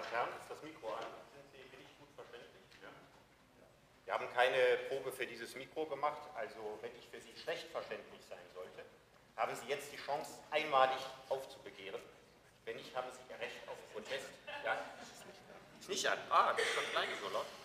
und Herren, ist das Mikro an? Bin ich gut verständlich? Ja. Wir haben keine Probe für dieses Mikro gemacht, also wenn ich für Sie schlecht verständlich sein sollte, haben Sie jetzt die Chance, einmalig aufzubegehren. Wenn nicht, haben Sie Ihr Recht auf Protest. Ja? Ist nicht an. Ah, das ist schon klein so laut.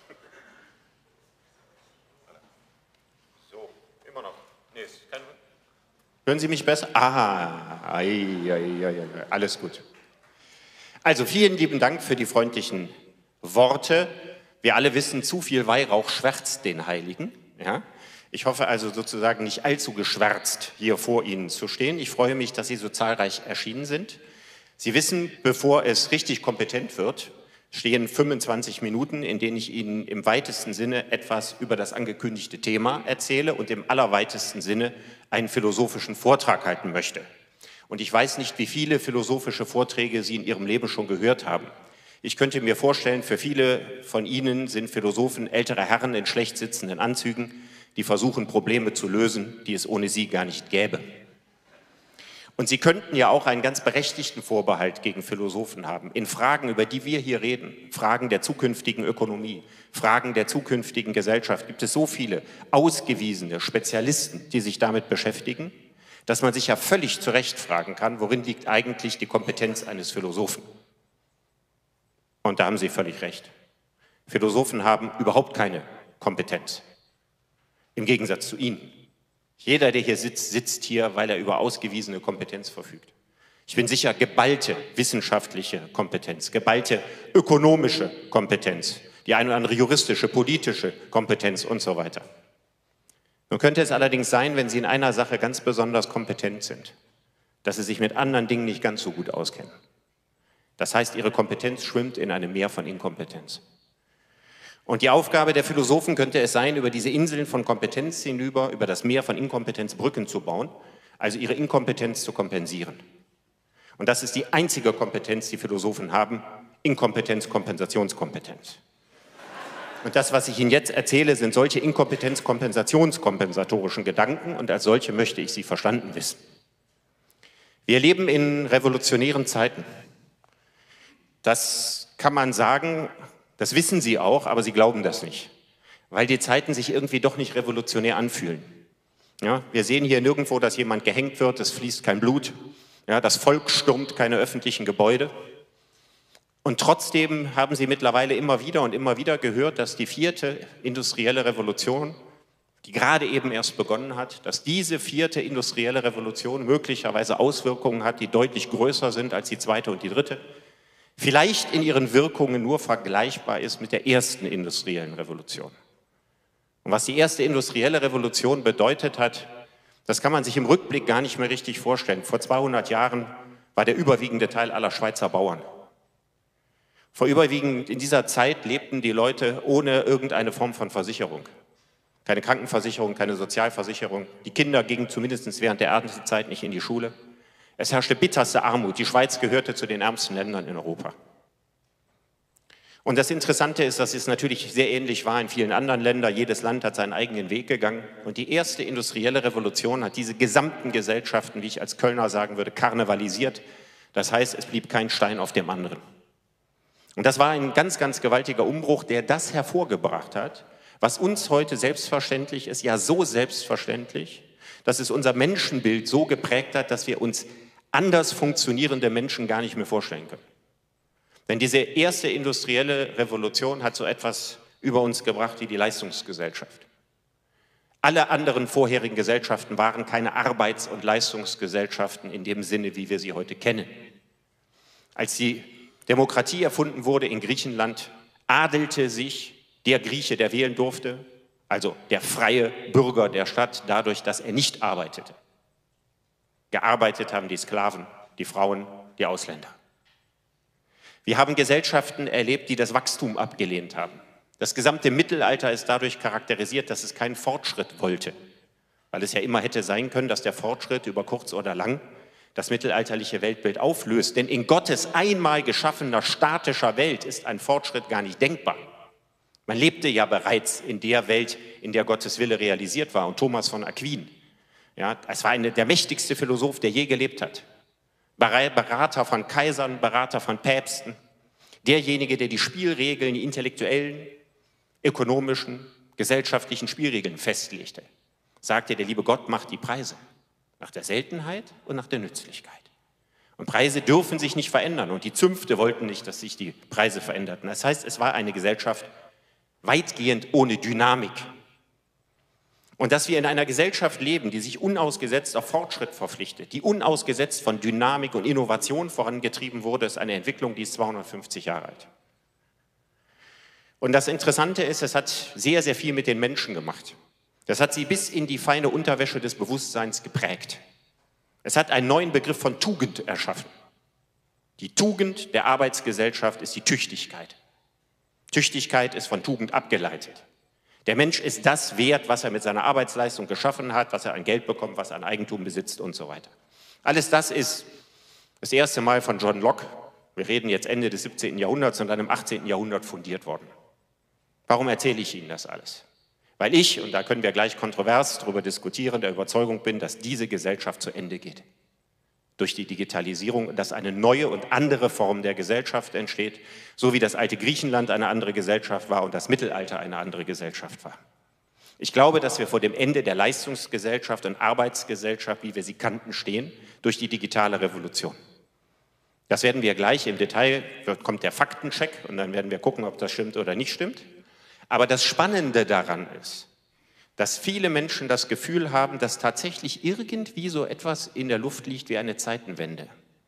So, immer noch. Nee, ist kein... Hören Sie mich besser? Ah, alles gut. Also vielen lieben Dank für die freundlichen Worte. Wir alle wissen, zu viel Weihrauch schwärzt den Heiligen. Ja? Ich hoffe also sozusagen nicht allzu geschwärzt hier vor Ihnen zu stehen. Ich freue mich, dass Sie so zahlreich erschienen sind. Sie wissen, bevor es richtig kompetent wird, stehen 25 Minuten, in denen ich Ihnen im weitesten Sinne etwas über das angekündigte Thema erzähle und im allerweitesten Sinne einen philosophischen Vortrag halten möchte. Und ich weiß nicht, wie viele philosophische Vorträge Sie in Ihrem Leben schon gehört haben. Ich könnte mir vorstellen, für viele von Ihnen sind Philosophen ältere Herren in schlecht sitzenden Anzügen, die versuchen, Probleme zu lösen, die es ohne sie gar nicht gäbe. Und Sie könnten ja auch einen ganz berechtigten Vorbehalt gegen Philosophen haben. In Fragen, über die wir hier reden, Fragen der zukünftigen Ökonomie, Fragen der zukünftigen Gesellschaft, gibt es so viele ausgewiesene Spezialisten, die sich damit beschäftigen, dass man sich ja völlig zu Recht fragen kann, worin liegt eigentlich die Kompetenz eines Philosophen? Und da haben Sie völlig recht. Philosophen haben überhaupt keine Kompetenz. Im Gegensatz zu Ihnen. Jeder, der hier sitzt, sitzt hier, weil er über ausgewiesene Kompetenz verfügt. Ich bin sicher, geballte wissenschaftliche Kompetenz, geballte ökonomische Kompetenz, die eine oder andere juristische, politische Kompetenz und so weiter. Nun könnte es allerdings sein, wenn Sie in einer Sache ganz besonders kompetent sind, dass Sie sich mit anderen Dingen nicht ganz so gut auskennen. Das heißt, Ihre Kompetenz schwimmt in einem Meer von Inkompetenz. Und die Aufgabe der Philosophen könnte es sein, über diese Inseln von Kompetenz hinüber, über das Meer von Inkompetenz Brücken zu bauen, also ihre Inkompetenz zu kompensieren. Und das ist die einzige Kompetenz, die Philosophen haben, Inkompetenz, Kompensationskompetenz. Und das, was ich Ihnen jetzt erzähle, sind solche Inkompetenz-Kompensationskompensatorischen Gedanken und als solche möchte ich sie verstanden wissen. Wir leben in revolutionären Zeiten. Das kann man sagen, das wissen Sie auch, aber Sie glauben das nicht, weil die Zeiten sich irgendwie doch nicht revolutionär anfühlen. Ja, wir sehen hier nirgendwo, dass jemand gehängt wird, es fließt kein Blut, ja, das Volk stürmt keine öffentlichen Gebäude. Und trotzdem haben Sie mittlerweile immer wieder gehört, dass die 4. industrielle Revolution, die gerade eben erst begonnen hat, dass diese 4. industrielle Revolution möglicherweise Auswirkungen hat, die deutlich größer sind als die 2. und die 3., vielleicht in ihren Wirkungen nur vergleichbar ist mit der 1. industriellen Revolution. Und was die 1. industrielle Revolution bedeutet hat, das kann man sich im Rückblick gar nicht mehr richtig vorstellen. Vor 200 Jahren war der überwiegende Teil aller Schweizer Bauern. Vorüberwiegend in dieser Zeit lebten die Leute ohne irgendeine Form von Versicherung. Keine Krankenversicherung, keine Sozialversicherung. Die Kinder gingen zumindest während der Erntezeit nicht in die Schule. Es herrschte bitterste Armut. Die Schweiz gehörte zu den ärmsten Ländern in Europa. Und das Interessante ist, dass es natürlich sehr ähnlich war in vielen anderen Ländern. Jedes Land hat seinen eigenen Weg gegangen. Und die 1. industrielle Revolution hat diese gesamten Gesellschaften, wie ich als Kölner sagen würde, karnevalisiert. Das heißt, es blieb kein Stein auf dem anderen. Und das war ein ganz, ganz gewaltiger Umbruch, der das hervorgebracht hat, was uns heute selbstverständlich ist, ja so selbstverständlich, dass es unser Menschenbild so geprägt hat, dass wir uns anders funktionierende Menschen gar nicht mehr vorstellen können. Denn diese 1. industrielle Revolution hat so etwas über uns gebracht wie die Leistungsgesellschaft. Alle anderen vorherigen Gesellschaften waren keine Arbeits- und Leistungsgesellschaften in dem Sinne, wie wir sie heute kennen. Als die Demokratie erfunden wurde in Griechenland, adelte sich der Grieche, der wählen durfte, also der freie Bürger der Stadt, dadurch, dass er nicht arbeitete. Gearbeitet haben die Sklaven, die Frauen, die Ausländer. Wir haben Gesellschaften erlebt, die das Wachstum abgelehnt haben. Das gesamte Mittelalter ist dadurch charakterisiert, dass es keinen Fortschritt wollte, weil es ja immer hätte sein können, dass der Fortschritt über kurz oder lang das mittelalterliche Weltbild auflöst. Denn in Gottes einmal geschaffener statischer Welt ist ein Fortschritt gar nicht denkbar. Man lebte ja bereits in der Welt, in der Gottes Wille realisiert war. Und Thomas von Aquin, ja, es war der mächtigste Philosoph, der je gelebt hat. Berater von Kaisern, Berater von Päpsten. Derjenige, der die Spielregeln, die intellektuellen, ökonomischen, gesellschaftlichen Spielregeln festlegte, sagte, der liebe Gott macht die Preise nach der Seltenheit und nach der Nützlichkeit. Und Preise dürfen sich nicht verändern und die Zünfte wollten nicht, dass sich die Preise veränderten. Das heißt, es war eine Gesellschaft weitgehend ohne Dynamik. Und dass wir in einer Gesellschaft leben, die sich unausgesetzt auf Fortschritt verpflichtet, die unausgesetzt von Dynamik und Innovation vorangetrieben wurde, ist eine Entwicklung, die ist 250 Jahre alt. Und das Interessante ist, es hat sehr, sehr viel mit den Menschen gemacht. Das hat sie bis in die feine Unterwäsche des Bewusstseins geprägt. Es hat einen neuen Begriff von Tugend erschaffen. Die Tugend der Arbeitsgesellschaft ist die Tüchtigkeit. Tüchtigkeit ist von Tugend abgeleitet. Der Mensch ist das wert, was er mit seiner Arbeitsleistung geschaffen hat, was er an Geld bekommt, was er an Eigentum besitzt und so weiter. Alles das ist das erste Mal von John Locke, wir reden jetzt Ende des 17. Jahrhunderts und dann im 18. Jahrhundert fundiert worden. Warum erzähle ich Ihnen das alles? Weil ich, und da können wir gleich kontrovers darüber diskutieren, der Überzeugung bin, dass diese Gesellschaft zu Ende geht. Durch die Digitalisierung, dass eine neue und andere Form der Gesellschaft entsteht, so wie das alte Griechenland eine andere Gesellschaft war und das Mittelalter eine andere Gesellschaft war. Ich glaube, dass wir vor dem Ende der Leistungsgesellschaft und Arbeitsgesellschaft, wie wir sie kannten, stehen, durch die digitale Revolution. Das werden wir gleich im Detail, kommt der Faktencheck und dann werden wir gucken, ob das stimmt oder nicht stimmt. Aber das Spannende daran ist, dass viele Menschen das Gefühl haben, dass tatsächlich irgendwie so etwas in der Luft liegt wie eine Zeitenwende.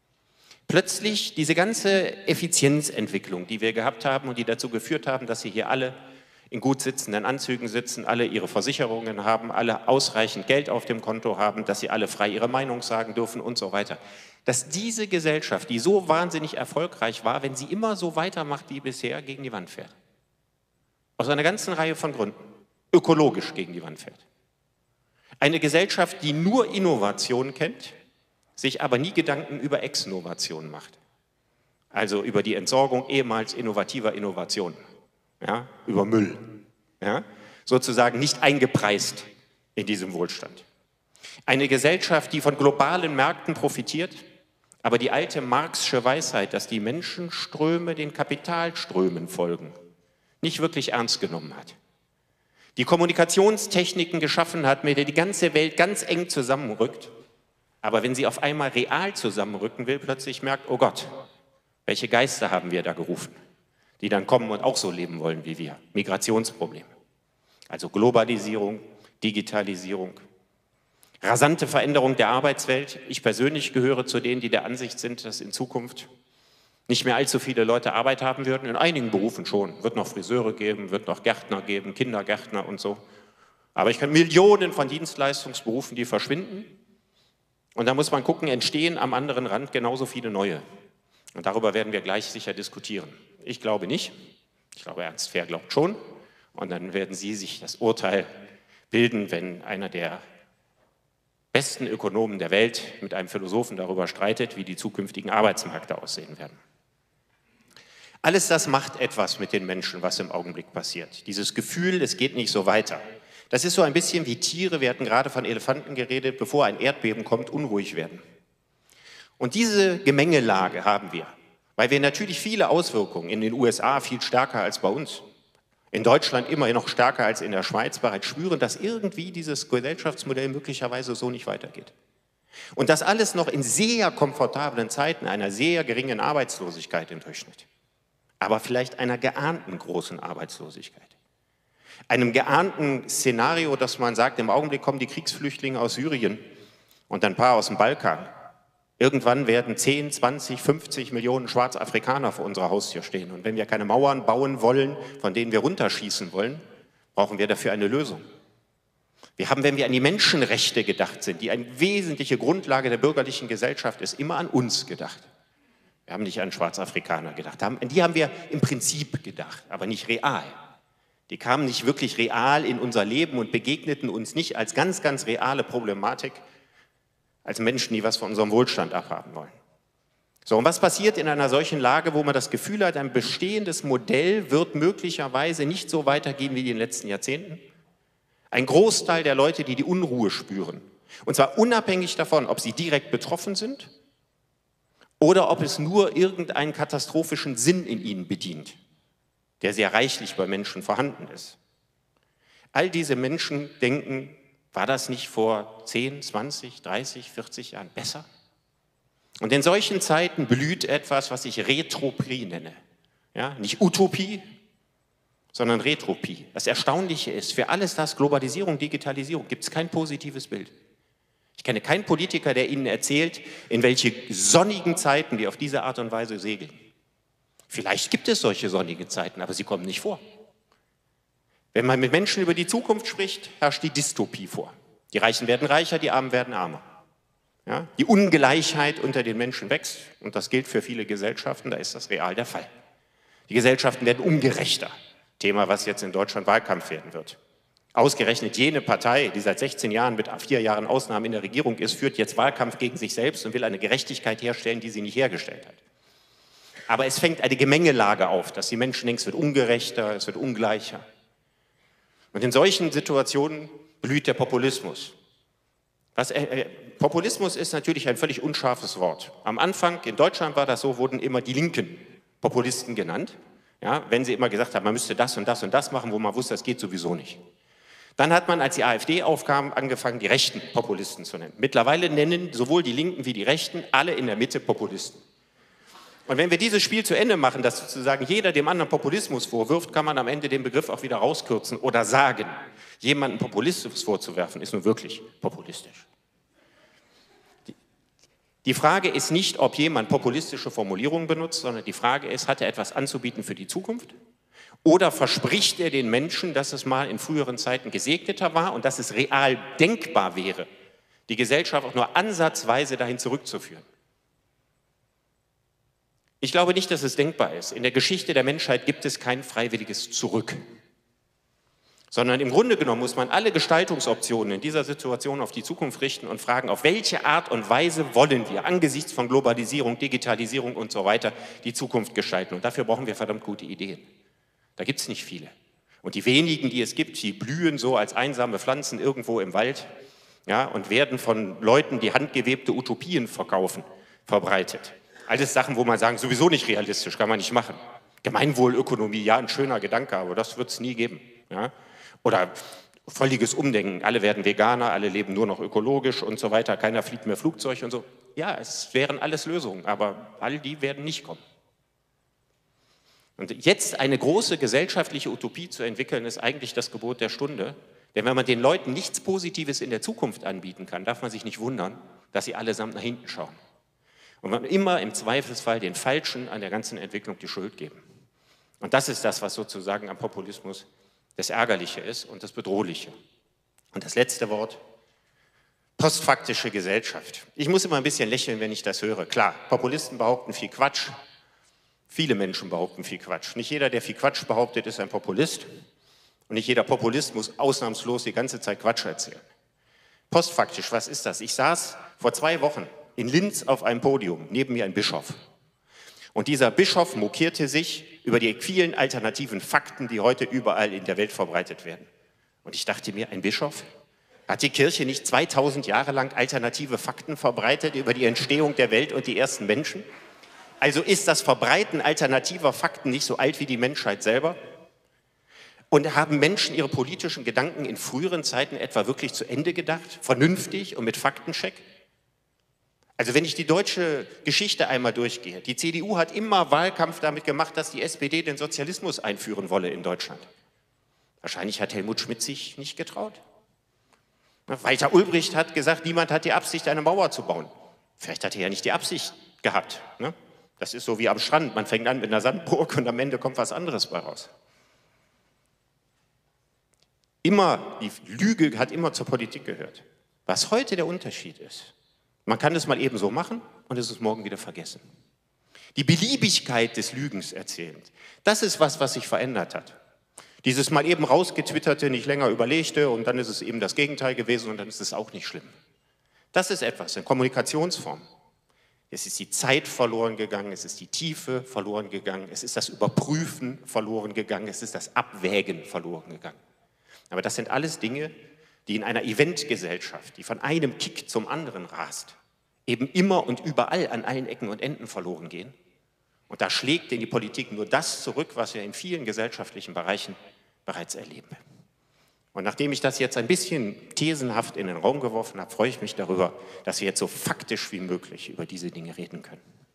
Plötzlich diese ganze Effizienzentwicklung, die wir gehabt haben und die dazu geführt haben, dass Sie hier alle in gut sitzenden Anzügen sitzen, alle ihre Versicherungen haben, alle ausreichend Geld auf dem Konto haben, dass Sie alle frei Ihre Meinung sagen dürfen und so weiter. Dass diese Gesellschaft, die so wahnsinnig erfolgreich war, wenn sie immer so weitermacht wie bisher, gegen die Wand fährt. Aus einer ganzen Reihe von Gründen. Ökologisch gegen die Wand fährt. Eine Gesellschaft, die nur Innovation kennt, sich aber nie Gedanken über Exnovation macht. Also über die Entsorgung ehemals innovativer Innovationen, ja, über Müll. Ja, sozusagen nicht eingepreist in diesem Wohlstand. Eine Gesellschaft, die von globalen Märkten profitiert, aber die alte Marxsche Weisheit, dass die Menschenströme den Kapitalströmen folgen, nicht wirklich ernst genommen hat. Die Kommunikationstechniken geschaffen hat, mit der die ganze Welt ganz eng zusammenrückt, aber wenn sie auf einmal real zusammenrücken will, plötzlich merkt, oh Gott, welche Geister haben wir da gerufen, die dann kommen und auch so leben wollen wie wir. Migrationsprobleme. Also Globalisierung, Digitalisierung, rasante Veränderung der Arbeitswelt. Ich persönlich gehöre zu denen, die der Ansicht sind, dass in Zukunft nicht mehr allzu viele Leute Arbeit haben würden, in einigen Berufen schon. Wird noch Friseure geben, wird noch Gärtner geben, Kindergärtner und so. Aber ich kann Millionen von Dienstleistungsberufen, die verschwinden. Und da muss man gucken, entstehen am anderen Rand genauso viele neue. Und darüber werden wir gleich sicher diskutieren. Ich glaube nicht. Ich glaube, Ernst Fehr glaubt schon. Und dann werden Sie sich das Urteil bilden, wenn einer der besten Ökonomen der Welt mit einem Philosophen darüber streitet, wie die zukünftigen Arbeitsmärkte aussehen werden. Alles das macht etwas mit den Menschen, was im Augenblick passiert. Dieses Gefühl, es geht nicht so weiter. Das ist so ein bisschen wie Tiere, wir hatten gerade von Elefanten geredet, bevor ein Erdbeben kommt, unruhig werden. Und diese Gemengelage haben wir, weil wir natürlich viele Auswirkungen in den USA viel stärker als bei uns, in Deutschland immer noch stärker als in der Schweiz bereits spüren, dass irgendwie dieses Gesellschaftsmodell möglicherweise so nicht weitergeht. Und das alles noch in sehr komfortablen Zeiten einer sehr geringen Arbeitslosigkeit im Durchschnitt. Aber vielleicht einer geahnten großen Arbeitslosigkeit. Einem geahnten Szenario, dass man sagt, im Augenblick kommen die Kriegsflüchtlinge aus Syrien und ein paar aus dem Balkan. Irgendwann werden 10, 20, 50 Millionen Schwarzafrikaner vor unserer Haustür stehen. Und wenn wir keine Mauern bauen wollen, von denen wir runterschießen wollen, brauchen wir dafür eine Lösung. Wir haben, wenn wir an die Menschenrechte gedacht sind, die eine wesentliche Grundlage der bürgerlichen Gesellschaft ist, immer an uns gedacht. Wir haben nicht an Schwarzafrikaner gedacht. An die haben wir im Prinzip gedacht, aber nicht real. Die kamen nicht wirklich real in unser Leben und begegneten uns nicht als ganz, ganz reale Problematik, als Menschen, die was von unserem Wohlstand abhaben wollen. So, und was passiert in einer solchen Lage, wo man das Gefühl hat, ein bestehendes Modell wird möglicherweise nicht so weitergehen wie in den letzten Jahrzehnten? Ein Großteil der Leute, die die Unruhe spüren, und zwar unabhängig davon, ob sie direkt betroffen sind oder ob es nur irgendeinen katastrophischen Sinn in ihnen bedient, der sehr reichlich bei Menschen vorhanden ist. All diese Menschen denken, war das nicht vor 10, 20, 30, 40 Jahren besser? Und in solchen Zeiten blüht etwas, was ich Retropie nenne. Ja, nicht Utopie, sondern Retropie. Das Erstaunliche ist, für alles das, Globalisierung, Digitalisierung, gibt es kein positives Bild. Ich kenne keinen Politiker, der Ihnen erzählt, in welche sonnigen Zeiten wir auf diese Art und Weise segeln. Vielleicht gibt es solche sonnigen Zeiten, aber sie kommen nicht vor. Wenn man mit Menschen über die Zukunft spricht, herrscht die Dystopie vor. Die Reichen werden reicher, die Armen werden armer. Ja? Die Ungleichheit unter den Menschen wächst und das gilt für viele Gesellschaften, da ist das real der Fall. Die Gesellschaften werden ungerechter. Thema, was jetzt in Deutschland Wahlkampf werden wird. Ausgerechnet jene Partei, die seit 16 Jahren mit 4 Jahren Ausnahmen in der Regierung ist, führt jetzt Wahlkampf gegen sich selbst und will eine Gerechtigkeit herstellen, die sie nicht hergestellt hat. Aber es fängt eine Gemengelage auf, dass die Menschen denken, es wird ungerechter, es wird ungleicher. Und in solchen Situationen blüht der Populismus. Populismus ist natürlich ein völlig unscharfes Wort. Am Anfang, in Deutschland war das so, wurden immer die linken Populisten genannt. Ja, wenn sie immer gesagt haben, man müsste das und das und das machen, wo man wusste, das geht sowieso nicht. Dann hat man, als die AfD aufkam, angefangen, die rechten Populisten zu nennen. Mittlerweile nennen sowohl die Linken wie die Rechten alle in der Mitte Populisten. Und wenn wir dieses Spiel zu Ende machen, dass sozusagen jeder dem anderen Populismus vorwirft, kann man am Ende den Begriff auch wieder rauskürzen oder sagen, jemandem Populismus vorzuwerfen, ist nun wirklich populistisch. Die Frage ist nicht, ob jemand populistische Formulierungen benutzt, sondern die Frage ist, hat er etwas anzubieten für die Zukunft? Oder verspricht er den Menschen, dass es mal in früheren Zeiten gesegneter war und dass es real denkbar wäre, die Gesellschaft auch nur ansatzweise dahin zurückzuführen? Ich glaube nicht, dass es denkbar ist. In der Geschichte der Menschheit gibt es kein freiwilliges Zurück. Sondern im Grunde genommen muss man alle Gestaltungsoptionen in dieser Situation auf die Zukunft richten und fragen, auf welche Art und Weise wollen wir angesichts von Globalisierung, Digitalisierung und so weiter die Zukunft gestalten. Und dafür brauchen wir verdammt gute Ideen. Da gibt es nicht viele. Und die wenigen, die es gibt, die blühen so als einsame Pflanzen irgendwo im Wald, ja, und werden von Leuten, die handgewebte Utopien verkaufen, verbreitet. Alles Sachen, wo man sagen, sowieso nicht realistisch, kann man nicht machen. Gemeinwohlökonomie, ja, ein schöner Gedanke, aber das wird es nie geben. Ja. Oder völliges Umdenken, alle werden Veganer, alle leben nur noch ökologisch und so weiter, keiner fliegt mehr Flugzeug und so. Ja, es wären alles Lösungen, aber all die werden nicht kommen. Und jetzt eine große gesellschaftliche Utopie zu entwickeln, ist eigentlich das Gebot der Stunde. Denn wenn man den Leuten nichts Positives in der Zukunft anbieten kann, darf man sich nicht wundern, dass sie allesamt nach hinten schauen. Und man immer im Zweifelsfall den Falschen an der ganzen Entwicklung die Schuld geben. Und das ist das, was sozusagen am Populismus das Ärgerliche ist und das Bedrohliche. Und das letzte Wort, postfaktische Gesellschaft. Ich muss immer ein bisschen lächeln, wenn ich das höre. Klar, Populisten behaupten viel Quatsch, viele Menschen behaupten viel Quatsch. Nicht jeder, der viel Quatsch behauptet, ist ein Populist. Und nicht jeder Populist muss ausnahmslos die ganze Zeit Quatsch erzählen. Postfaktisch, was ist das? Ich saß vor 2 Wochen in Linz auf einem Podium, neben mir ein Bischof. Und dieser Bischof mokierte sich über die vielen alternativen Fakten, die heute überall in der Welt verbreitet werden. Und ich dachte mir, ein Bischof? Hat die Kirche nicht 2000 Jahre lang alternative Fakten verbreitet über die Entstehung der Welt und die ersten Menschen? Also ist das Verbreiten alternativer Fakten nicht so alt wie die Menschheit selber? Und haben Menschen ihre politischen Gedanken in früheren Zeiten etwa wirklich zu Ende gedacht? Vernünftig und mit Faktencheck? Also wenn ich die deutsche Geschichte einmal durchgehe, die CDU hat immer Wahlkampf damit gemacht, dass die SPD den Sozialismus einführen wolle in Deutschland. Wahrscheinlich hat Helmut Schmidt sich nicht getraut. Walter Ulbricht hat gesagt, niemand hat die Absicht, eine Mauer zu bauen. Vielleicht hat er ja nicht die Absicht gehabt. Ne? Das ist so wie am Strand, man fängt an mit einer Sandburg und am Ende kommt was anderes bei raus. Die Lüge hat immer zur Politik gehört. Was heute der Unterschied ist, man kann es mal eben so machen und es ist morgen wieder vergessen. Die Beliebigkeit des Lügens erzählens, das ist was sich verändert hat. Dieses mal eben rausgetwitterte, nicht länger überlegte und dann ist es eben das Gegenteil gewesen und dann ist es auch nicht schlimm. Das ist etwas, eine Kommunikationsform. Es ist die Zeit verloren gegangen, es ist die Tiefe verloren gegangen, es ist das Überprüfen verloren gegangen, es ist das Abwägen verloren gegangen. Aber das sind alles Dinge, die in einer Eventgesellschaft, die von einem Kick zum anderen rast, eben immer und überall an allen Ecken und Enden verloren gehen. Und da schlägt in die Politik nur das zurück, was wir in vielen gesellschaftlichen Bereichen bereits erleben. Und nachdem ich das jetzt ein bisschen thesenhaft in den Raum geworfen habe, freue ich mich darüber, dass wir jetzt so faktisch wie möglich über diese Dinge reden können.